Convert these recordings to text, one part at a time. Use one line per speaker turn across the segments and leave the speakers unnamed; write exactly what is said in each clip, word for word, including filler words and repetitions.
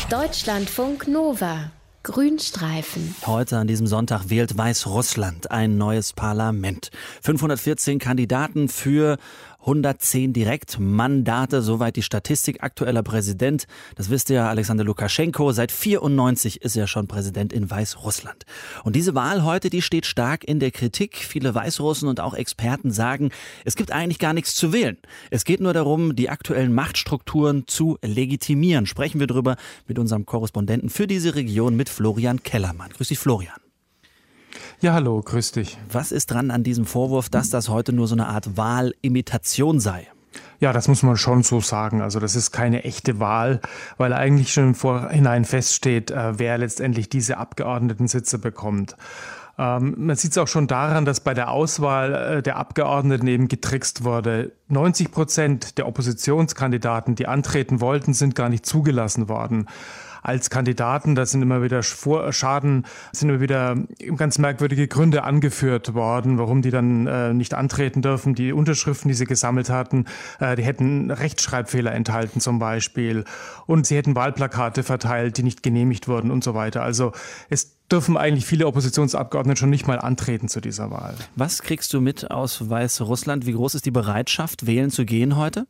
Deutschlandfunk Nova. Grünstreifen.
Heute an diesem Sonntag wählt Weißrussland ein neues Parlament. fünfhundertvierzehn Kandidaten für hundertzehn Direktmandate, soweit die Statistik. Aktueller Präsident, das wisst ihr, Alexander Lukaschenko. Seit vierundneunzig ist er schon Präsident in Weißrussland. Und diese Wahl heute, die steht stark in der Kritik. Viele Weißrussen und auch Experten sagen, es gibt eigentlich gar nichts zu wählen. Es geht nur darum, die aktuellen Machtstrukturen zu legitimieren. Sprechen wir drüber mit unserem Korrespondenten für diese Region, mit Florian Kellermann. Grüß dich, Florian.
Ja, hallo, grüß dich.
Was ist dran an diesem Vorwurf, dass das heute nur so eine Art Wahlimitation sei?
Ja, das muss man schon so sagen. Also das ist keine echte Wahl, weil eigentlich schon im Vorhinein feststeht, wer letztendlich diese Abgeordnetensitze bekommt. Ähm, man sieht es auch schon daran, dass bei der Auswahl der Abgeordneten eben getrickst wurde. neunzig Prozent der Oppositionskandidaten, die antreten wollten, sind gar nicht zugelassen worden als Kandidaten. Da sind immer wieder Schaden, sind immer wieder ganz merkwürdige Gründe angeführt worden, warum die dann äh, nicht antreten dürfen. Die Unterschriften, die sie gesammelt hatten, äh, die hätten Rechtschreibfehler enthalten zum Beispiel. Und sie hätten Wahlplakate verteilt, die nicht genehmigt wurden und so weiter. Also es dürfen eigentlich viele Oppositionsabgeordnete schon nicht mal antreten zu dieser Wahl.
Was kriegst du mit aus Weißrussland? Wie groß ist die Bereitschaft, wählen zu gehen heute?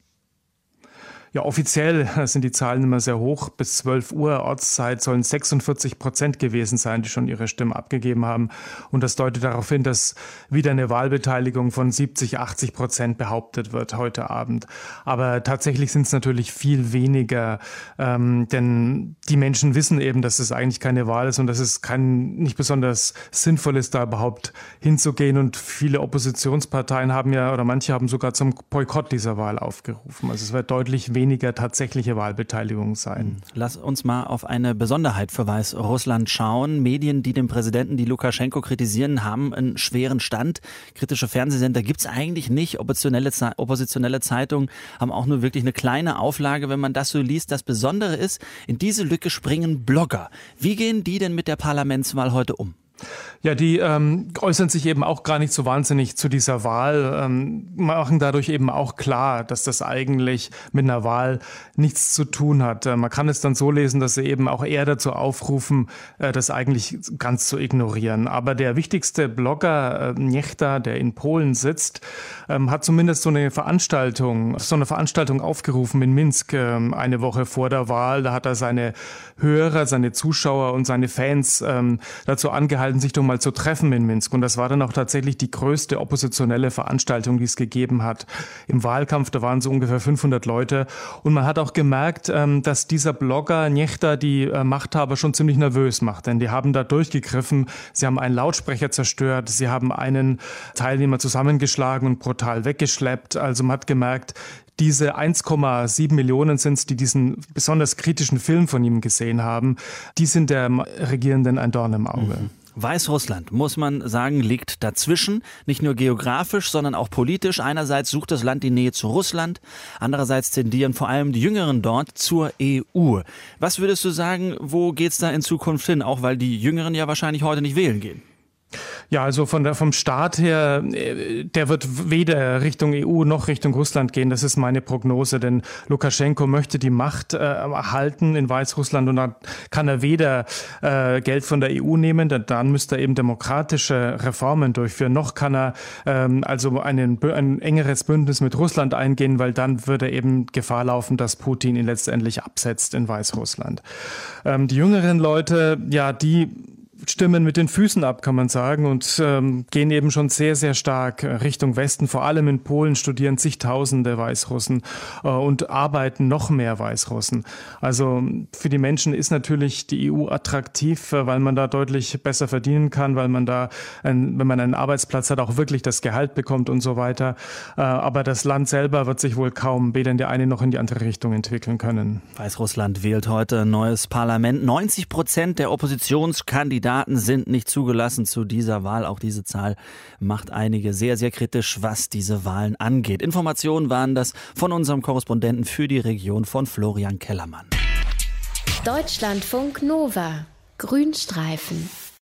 Ja, offiziell sind die Zahlen immer sehr hoch. Bis zwölf Uhr Ortszeit sollen sechsundvierzig Prozent gewesen sein, die schon ihre Stimme abgegeben haben. Und das deutet darauf hin, dass wieder eine Wahlbeteiligung von siebzig, achtzig Prozent behauptet wird heute Abend. Aber tatsächlich sind es natürlich viel weniger, ähm, denn die Menschen wissen eben, dass es eigentlich keine Wahl ist und dass es kein, nicht besonders sinnvoll ist, da überhaupt hinzugehen. Und viele Oppositionsparteien haben ja, oder manche haben sogar zum Boykott dieser Wahl aufgerufen. Also es wird deutlich weniger weniger tatsächliche Wahlbeteiligung sein.
Lass uns mal auf eine Besonderheit für Weißrussland schauen. Medien, die den Präsidenten, die Lukaschenko kritisieren, haben einen schweren Stand. Kritische Fernsehsender gibt es eigentlich nicht. Oppositionelle, oppositionelle Zeitungen haben auch nur wirklich eine kleine Auflage, wenn man das so liest. Das Besondere ist, in diese Lücke springen Blogger. Wie gehen die denn mit der Parlamentswahl heute um?
Ja, die ähm, äußern sich eben auch gar nicht so wahnsinnig zu dieser Wahl, ähm, machen dadurch eben auch klar, dass das eigentlich mit einer Wahl nichts zu tun hat. Äh, man kann es dann so lesen, dass sie eben auch eher dazu aufrufen, äh, das eigentlich ganz zu ignorieren. Aber der wichtigste Blogger, äh, Niechta, der in Polen sitzt, ähm, hat zumindest so eine Veranstaltung, so eine Veranstaltung aufgerufen in Minsk, äh, eine Woche vor der Wahl. Da hat er seine Hörer, seine Zuschauer und seine Fans ähm, dazu angehalten, sich doch mal zu treffen in Minsk. Und das war dann auch tatsächlich die größte oppositionelle Veranstaltung, die es gegeben hat. Im Wahlkampf, da waren so ungefähr fünfhundert Leute. Und man hat auch gemerkt, dass dieser Blogger Niechta die Machthaber schon ziemlich nervös macht. Denn die haben da durchgegriffen. Sie haben einen Lautsprecher zerstört. Sie haben einen Teilnehmer zusammengeschlagen und brutal weggeschleppt. Also man hat gemerkt, diese eins Komma sieben Millionen sind es, die diesen besonders kritischen Film von ihm gesehen haben, die sind der Regierenden ein Dorn im Auge.
Mhm. Weißrussland, muss man sagen, liegt dazwischen, nicht nur geografisch, sondern auch politisch. Einerseits sucht das Land die Nähe zu Russland, andererseits tendieren vor allem die Jüngeren dort zur E U. Was würdest du sagen, wo geht's da in Zukunft hin, auch weil die Jüngeren ja wahrscheinlich heute nicht wählen gehen?
Ja, also von der, vom Staat her, der wird weder Richtung E U noch Richtung Russland gehen. Das ist meine Prognose, denn Lukaschenko möchte die Macht äh, erhalten in Weißrussland und dann kann er weder äh, Geld von der E U nehmen, denn dann müsste er eben demokratische Reformen durchführen, noch kann er ähm, also einen, ein engeres Bündnis mit Russland eingehen, weil dann würde er eben Gefahr laufen, dass Putin ihn letztendlich absetzt in Weißrussland. Ähm, die jüngeren Leute, ja, die stimmen mit den Füßen ab, kann man sagen, und ähm, gehen eben schon sehr, sehr stark Richtung Westen. Vor allem in Polen studieren zigtausende Weißrussen äh, und arbeiten noch mehr Weißrussen. Also für die Menschen ist natürlich die E U attraktiv, äh, weil man da deutlich besser verdienen kann, weil man da, ein, wenn man einen Arbeitsplatz hat, auch wirklich das Gehalt bekommt und so weiter. Äh, aber das Land selber wird sich wohl kaum weder in die eine noch in die andere Richtung entwickeln können.
Weißrussland wählt heute ein neues Parlament. neunzig Prozent der Oppositionskandidaten sind nicht zugelassen zu dieser Wahl. Auch diese Zahl macht einige sehr, sehr kritisch, was diese Wahlen angeht. Informationen waren das von unserem Korrespondenten für die Region, von Florian Kellermann.
Deutschlandfunk Nova. Grünstreifen.